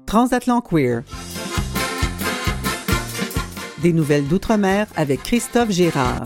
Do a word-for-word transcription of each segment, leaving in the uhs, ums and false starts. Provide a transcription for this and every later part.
Transatlant Queer. Des nouvelles d'outre-mer avec Christophe Gérard.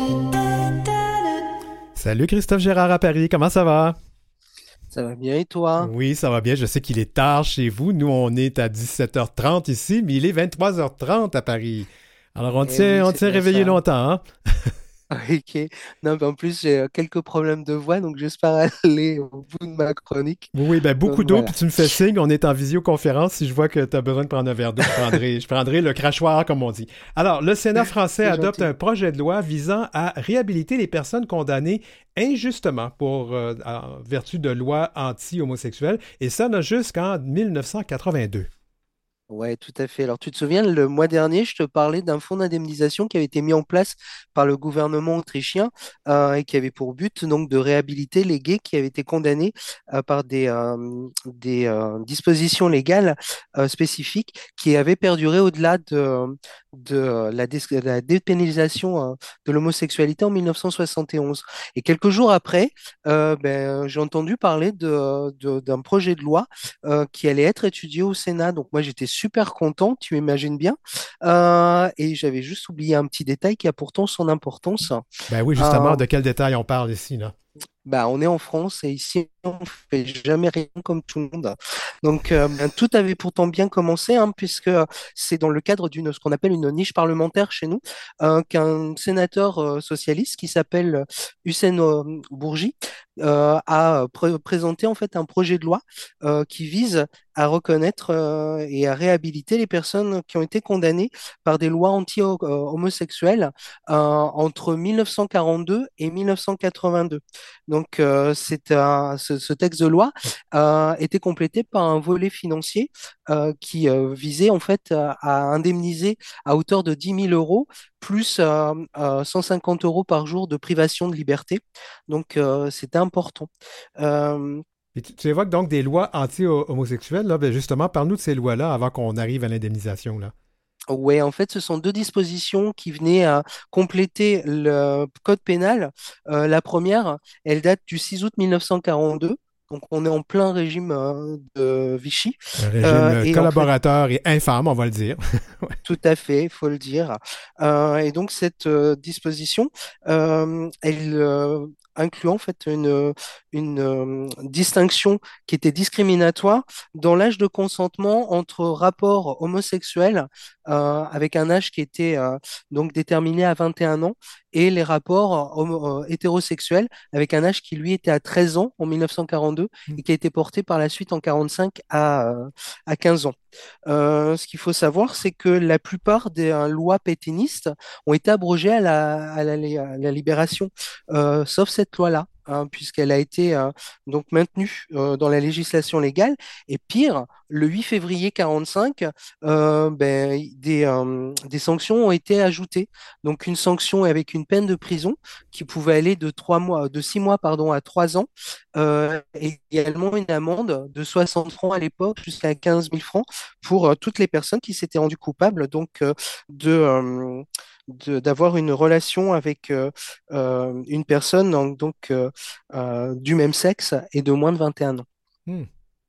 Salut Christophe Gérard à Paris, comment ça va? Ça va bien et toi? Oui, ça va bien. Je sais qu'il est tard chez vous. Nous, on est à dix-sept heures trente ici, mais il est vingt-trois heures trente à Paris. Alors, on Eh tient, oui, on c'est tient bien réveillé ça. longtemps, hein? Ok. Non, mais en plus, j'ai euh, quelques problèmes de voix, donc j'espère aller au bout de ma chronique. Oui, oui, ben beaucoup Donc d'eau, puis voilà. tu me fais signe, on est en visioconférence. Si je vois que tu as besoin de prendre un verre d'eau, je prendrai, je prendrai le crachoir, comme on dit. Alors, le Sénat français C'est adopte gentil. un projet de loi visant à réhabiliter les personnes condamnées injustement pour euh, en vertu de lois anti-homosexuelles, et ça, là, jusqu'en mille neuf cent quatre-vingt-deux. Ouais, tout à fait. Alors, tu te souviens, le mois dernier, je te parlais d'un fonds d'indemnisation qui avait été mis en place par le gouvernement autrichien euh, et qui avait pour but donc de réhabiliter les gays qui avaient été condamnés euh, par des, euh, des euh, dispositions légales euh, spécifiques qui avaient perduré au-delà de, de euh, la, dé- la dépénalisation euh, de l'homosexualité en mille neuf cent soixante et onze. Et quelques jours après, euh, ben, j'ai entendu parler de, de- d'un projet de loi euh, qui allait être étudié au Sénat. Donc moi, j'étais super content, tu imagines bien. Euh, et j'avais juste oublié un petit détail qui a pourtant son importance. Ben oui, justement, Euh, de quel détail on parle ici, là? bah, on est en France et ici, on fait jamais rien comme tout le monde. Donc, euh, ben, tout avait pourtant bien commencé, hein, puisque c'est dans le cadre d'une ce qu'on appelle une niche parlementaire chez nous, euh, qu'un sénateur euh, socialiste qui s'appelle Hussein euh, Bourgi euh, a pré- présenté en fait un projet de loi euh, qui vise à reconnaître euh, et à réhabiliter les personnes qui ont été condamnées par des lois anti-homosexuelles euh, entre mille neuf cent quarante-deux et mille neuf cent quatre-vingt-deux. Donc, euh, c'est un- ce, ce texte de loi euh, était complété par un volet financier euh, qui euh, visait en fait à, à indemniser à hauteur de dix mille euros plus euh, euh, cent cinquante euros par jour de privation de liberté. Donc, euh, c'était important. Euh, Et tu, tu évoques donc des lois anti-homosexuelles, là. Ben justement, parle-nous de ces lois-là avant qu'on arrive à l'indemnisation, là. Ouais, en fait, ce sont deux dispositions qui venaient à compléter le code pénal. Euh, la première, elle date du six août mille neuf cent quarante-deux. Donc, on est en plein régime euh, de Vichy. Un Euh, régime et en fait, collaborateur et infâme, on va le dire. Ouais. tout à fait, il faut le dire. Euh, et donc cette euh, disposition, euh, elle euh, inclut en fait une, une euh, distinction qui était discriminatoire dans l'âge de consentement entre rapports homosexuels euh, avec un âge qui était euh, donc déterminé à vingt et un ans et les rapports homo- euh, hétérosexuels avec un âge qui lui était à treize ans en mille neuf cent quarante-deux et qui a été porté par la suite en quarante-cinq à, euh, à quinze ans. Euh, ce qu'il faut savoir, c'est que la plupart des euh, lois pétainistes ont été abrogées à la, à la, à la Libération, euh, sauf cette loi-là, hein, puisqu'elle a été euh, donc maintenue euh, dans la législation légale. Et pire, le huit février quarante-cinq, euh, ben, des, euh, des sanctions ont été ajoutées. Donc une sanction avec une peine de prison qui pouvait aller de trois mois, de six mois pardon, à trois ans, euh, et également une amende de soixante francs à l'époque jusqu'à quinze mille francs pour euh, toutes les personnes qui s'étaient rendues coupables donc euh, de, euh, de- d'avoir une relation avec euh, euh, une personne donc, donc, euh, euh, du même sexe et de moins de vingt et un ans. Hmm.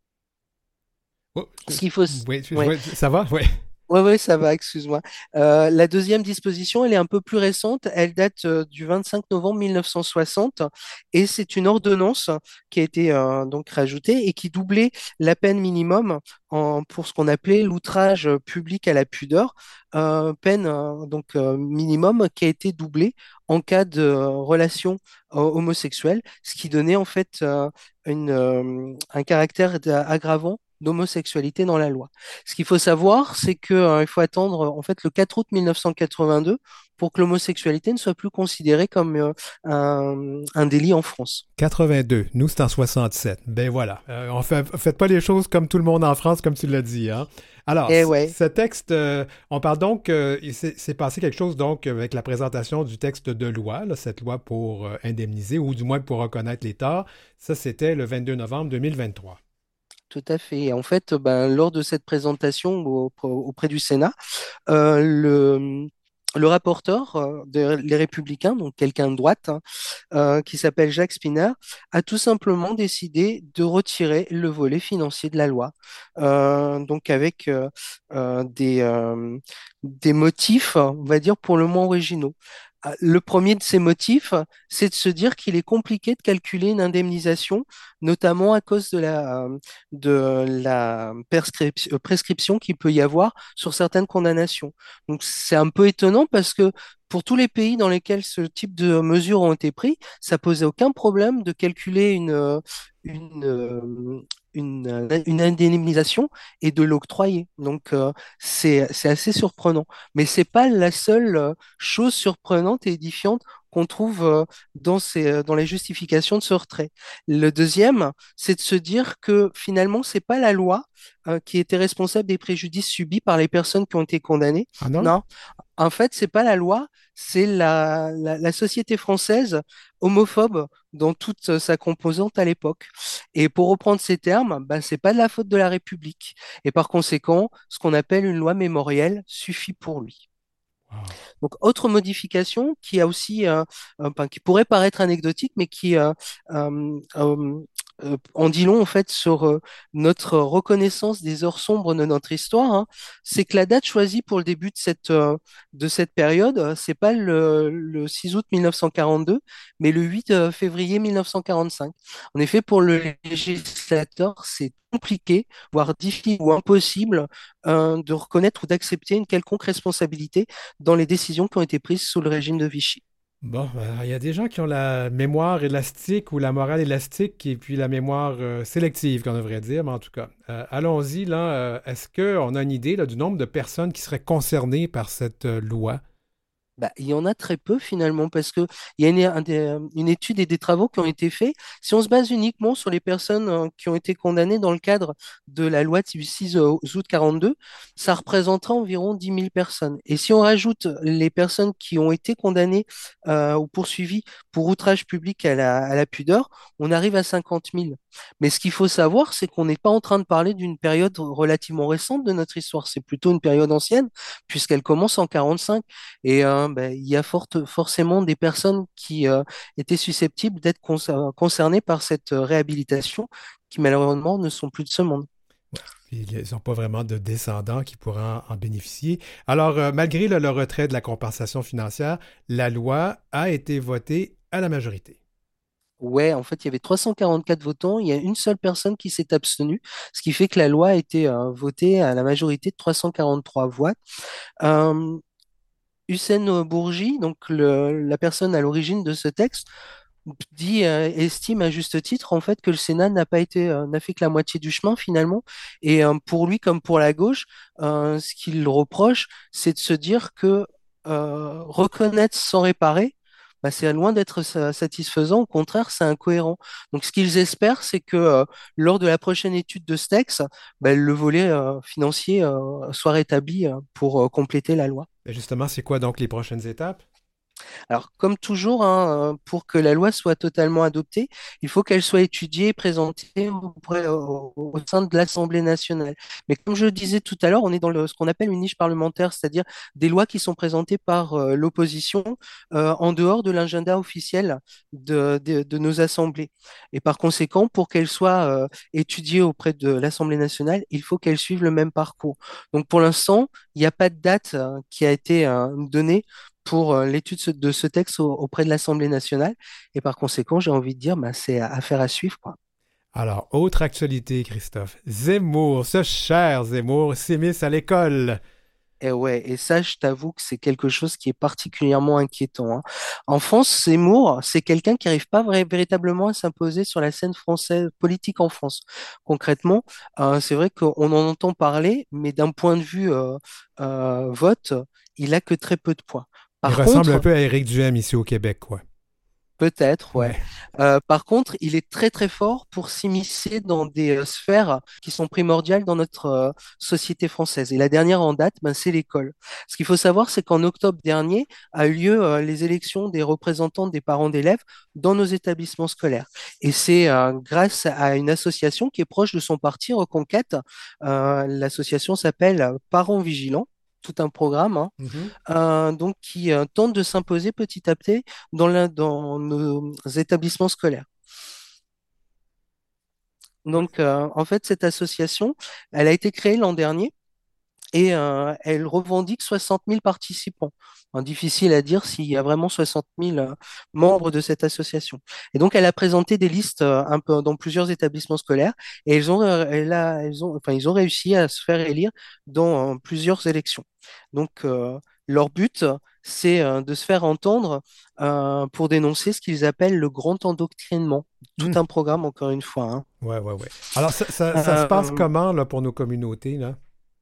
Oh, Ce qu'il faut... s- oui, je- ouais. ouais, ça va? Oui. Ouais, ouais, ça va, excuse-moi. Euh, la deuxième disposition, elle est un peu plus récente. Elle date euh, du vingt-cinq novembre mille neuf cent soixante et c'est une ordonnance qui a été euh, donc rajoutée et qui doublait la peine minimum en, pour ce qu'on appelait l'outrage public à la pudeur, euh, peine euh, donc euh, minimum qui a été doublée en cas de euh, relation euh, homosexuelle, ce qui donnait en fait euh, une, euh, un caractère d'a- aggravant d'homosexualité dans la loi. Ce qu'il faut savoir, c'est que, euh, il faut attendre euh, en fait le quatre août mille neuf cent quatre-vingt-deux pour que l'homosexualité ne soit plus considérée comme euh, un, un délit en France. quatre-vingt-deux. Nous, c'est en soixante-sept. Ben voilà. Euh, on fait, faites pas les choses comme tout le monde en France, comme tu l'as dit, hein? Alors, Eh c- ouais, ce texte, euh, on parle donc, euh, il s'est s'est passé quelque chose donc avec la présentation du texte de loi, là, cette loi pour euh, indemniser ou du moins pour reconnaître les torts. Ça, c'était le vingt-deux novembre deux mille vingt-trois. tout à fait. Et en fait, ben, lors de cette présentation au- auprès du Sénat, euh, le le rapporteur euh, de Les Républicains, donc quelqu'un de droite, hein, euh, qui s'appelle Jacques Spinner, a tout simplement décidé de retirer le volet financier de la loi. Euh, donc avec euh, euh, des, euh, des motifs, on va dire, pour le moins originaux. Ah, le premier de ces motifs, c'est de se dire qu'il est compliqué de calculer une indemnisation, notamment à cause de la, de la prescription, prescription qu'il peut y avoir sur certaines condamnations. Donc c'est un peu étonnant parce que pour tous les pays dans lesquels ce type de mesures ont été prises, ça posait aucun problème de calculer une, euh, une, euh, une, euh, une indemnisation et de l'octroyer. Donc euh, c'est, c'est assez surprenant. Mais c'est pas la seule euh, chose surprenante et édifiante qu'on trouve euh, dans ces, euh, dans les justifications de ce retrait. Le deuxième, c'est de se dire que finalement, c'est pas la loi euh, qui était responsable des préjudices subis par les personnes qui ont été condamnées. Ah non? Non, en fait, c'est pas la loi, c'est la, la, la société française homophobe dans toute euh, sa composante à l'époque. Et pour reprendre ces termes, ben, c'est pas de la faute de la République. Et par conséquent, ce qu'on appelle une loi mémorielle suffit pour lui. Wow. Donc, autre modification qui a aussi, euh, euh, enfin, qui pourrait paraître anecdotique, mais qui euh, euh, euh, euh, en dit long en fait sur euh, notre reconnaissance des heures sombres de notre histoire, hein, c'est que la date choisie pour le début de cette, euh, de cette période, euh, c'est pas le, le six août mille neuf cent quarante-deux, mais le huit euh, février mille neuf cent quarante-cinq. En effet, pour le législateur, c'est compliqué, voire difficile ou impossible euh, de reconnaître ou d'accepter une quelconque responsabilité dans les décisions qui ont été prises sous le régime de Vichy. Bon, ben, il y a des gens qui ont la mémoire élastique ou la morale élastique et puis la mémoire euh, sélective, qu'on devrait dire, mais en tout cas. Euh, allons-y, là. Euh, est-ce qu'on a une idée là, du nombre de personnes qui seraient concernées par cette euh, loi? Bah, il y en a très peu finalement parce que il y a une, un des- euh, une étude et des travaux qui ont été faits. Si on se base uniquement sur les personnes euh, qui ont été condamnées dans le cadre de la loi du six août quarante-deux, ça représentera environ dix mille personnes. Et si on rajoute les personnes qui ont été condamnées euh, ou poursuivies pour outrage public à la, à la pudeur, on arrive à cinquante mille. Mais ce qu'il faut savoir, c'est qu'on n'est pas en train de parler d'une période relativement récente de notre histoire. C'est plutôt une période ancienne puisqu'elle commence en quarante-cinq. Et euh, ben, il y a forte- forcément des personnes qui euh, étaient susceptibles d'être concer- concernées par cette euh, réhabilitation, qui malheureusement ne sont plus de ce monde. Ouais. Puis ils n'ont pas vraiment de descendants qui pourraient en, en bénéficier. Alors, euh, malgré le, le retrait de la compensation financière, la loi a été votée à la majorité. Ouais, en fait, il y avait trois cent quarante-quatre votants, il y a une seule personne qui s'est abstenue, ce qui fait que la loi a été euh, votée à la majorité de trois cent quarante-trois voix. Euh, Hussein Bourgi, donc le- la personne à l'origine de ce texte, dit, euh, estime à juste titre en fait que le Sénat n'a pas été, euh, n'a fait que la moitié du chemin finalement. Et euh, pour lui comme pour la gauche, euh, ce qu'il reproche, c'est de se dire que euh, reconnaître sans réparer, bah, c'est loin d'être sa- satisfaisant. Au contraire, c'est incohérent. Donc, ce qu'ils espèrent, c'est que euh, lors de la prochaine étude de ce texte, bah, le volet euh, financier euh, soit rétabli euh, pour euh, compléter la loi. Et justement, c'est quoi donc les prochaines étapes? Alors, comme toujours, hein, euh, pour que la loi soit totalement adoptée, il faut qu'elle soit étudiée et présentée auprès- au, au sein de l'Assemblée nationale. Mais comme je le disais tout à l'heure, on est dans le- ce qu'on appelle une niche parlementaire, c'est-à-dire des lois qui sont présentées par euh, l'opposition euh, en dehors de l'agenda officiel de, de- de nos assemblées. Et par conséquent, pour qu'elle soit euh, étudiée auprès de l'Assemblée nationale, il faut qu'elle suive le même parcours. Donc, pour l'instant, il n'y a pas de date euh, qui a été euh, donnée pour euh, l'étude ce- de ce texte au- auprès de l'Assemblée nationale. Et par conséquent, j'ai envie de dire, bah, c'est affaire à suivre, quoi. Alors, autre actualité, Christophe. Zemmour, ce cher Zemmour, s'immisce à l'école. Et ouais, et ça, je t'avoue que c'est quelque chose qui est particulièrement inquiétant, hein. En France, Zemmour, c'est quelqu'un qui n'arrive pas vrai- véritablement à s'imposer sur la scène française politique en France. Concrètement, euh, c'est vrai qu'on en entend parler, mais d'un point de vue euh, euh, vote, il a que très peu de points. Il Par ressemble un contre, peu à Éric Duhem ici au Québec, quoi. peut-être, ouais. Ouais. Euh, par contre, il est très très fort pour s'immiscer dans des euh, sphères qui sont primordiales dans notre euh, société française. Et la dernière en date, ben, c'est l'école. Ce qu'il faut savoir, c'est qu'en octobre dernier a eu lieu euh, les élections des représentants des parents d'élèves dans nos établissements scolaires. Et c'est euh, grâce à une association qui est proche de son parti, Reconquête. Euh, l'association s'appelle Parents Vigilants. tout un programme, hein, Mhm. euh, donc qui euh, tente de s'imposer petit à petit dans, la- dans nos établissements scolaires. Ouais. Donc, euh, en fait, cette association, elle a été créée l'an dernier et euh, elle revendique soixante mille participants. Hein, difficile à dire s'il y a vraiment soixante mille euh, membres de cette association. Et donc, elle a présenté des listes euh, un peu dans plusieurs établissements scolaires et ils ont, euh, elle a- elles ont, enfin, ils ont réussi à se faire élire dans euh, plusieurs élections. Donc, euh, leur but, c'est euh, de se faire entendre euh, pour dénoncer ce qu'ils appellent le grand endoctrinement. Tout Hmm. un programme, encore une fois, hein. Ouais, ouais, ouais. Alors, ça, ça- ça se passe Euh, comment là, pour nos communautés, là?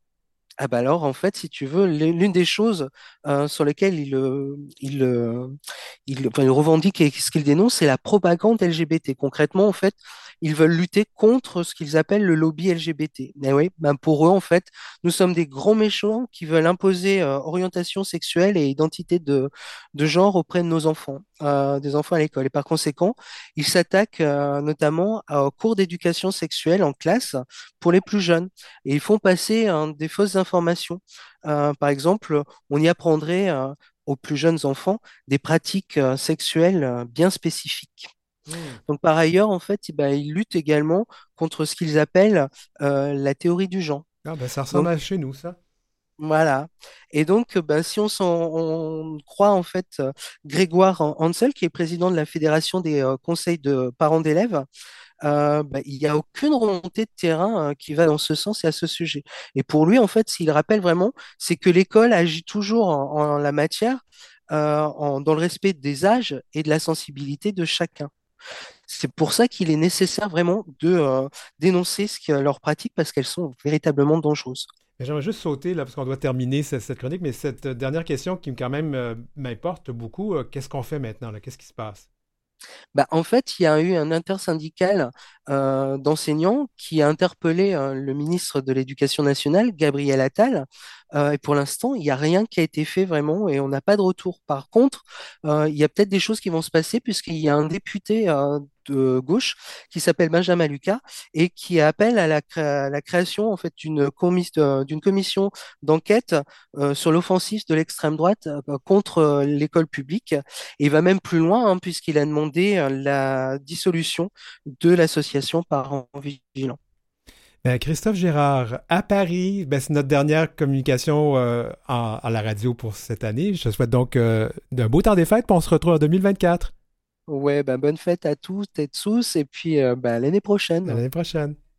Ah bah alors, en fait, si tu veux, l'une l'une des choses euh, sur lesquelles il, euh, il, euh, il, enfin, il revendique et ce qu'il dénonce, c'est la propagande L G B T. Concrètement, en fait, ils veulent lutter contre ce qu'ils appellent le lobby L G B T. Mais oui, ben pour eux, en fait, nous sommes des grands méchants qui veulent imposer euh, orientation sexuelle et identité de, de genre auprès de nos enfants, euh, des enfants à l'école. Et par conséquent, ils s'attaquent euh, notamment aux cours d'éducation sexuelle en classe pour les plus jeunes et ils font passer hein, des fausses informations. Euh, par exemple, on y apprendrait euh, aux plus jeunes enfants des pratiques euh, sexuelles euh, bien spécifiques. Hmm. Donc, par ailleurs, en fait, eh ben, ils luttent également contre ce qu'ils appellent euh, la théorie du genre. Ah, ben, ça ressemble Donc, à chez nous, ça. voilà. Et donc, euh, ben, si on, s'en- on croit en fait euh, Grégoire Hansel, qui est président de la Fédération des euh, conseils de parents d'élèves, euh, bah, il n'y a aucune remontée de terrain euh, qui va dans ce sens et à ce sujet. Et pour lui, en fait, s'il rappelle vraiment, c'est que l'école agit toujours en, en la matière, euh, en- dans le respect des âges et de la sensibilité de chacun. C'est pour ça qu'il est nécessaire vraiment de euh, dénoncer ce que, leurs pratiques parce qu'elles sont véritablement dangereuses. Mais j'aimerais juste sauter, là, parce qu'on doit terminer cette, cette chronique, mais cette euh, dernière question qui, quand même, euh, m'importe beaucoup, euh, qu'est-ce qu'on fait maintenant, là? Qu'est-ce qui se passe? Bah, en fait, il y a eu un intersyndical euh, d'enseignants qui a interpellé euh, le ministre de l'Éducation nationale, Gabriel Attal, euh, et pour l'instant, il n'y a rien qui a été fait vraiment et on n'a pas de retour. Par contre, euh, il y a peut-être des choses qui vont se passer puisqu'il y a un député euh, de gauche qui s'appelle Benjamin Lucas et qui appelle à la, cré- à la création en fait d'une commis- euh, d'une commission d'enquête euh, sur l'offensive de l'extrême droite euh, contre euh, l'école publique. Et il va même plus loin, hein, puisqu'il a demandé euh, la dissolution de l'association Parents Vigilants. Ben, Christophe Gérard, à Paris, ben, c'est notre dernière communication euh, en- à la radio pour cette année. Je te souhaite donc euh, d'un beau temps des fêtes, puis on se retrouve en deux mille vingt-quatre. Ouais, bah, bonne fête à tous et tous, et puis euh, bah, à l'année À prochaine. l'année prochaine.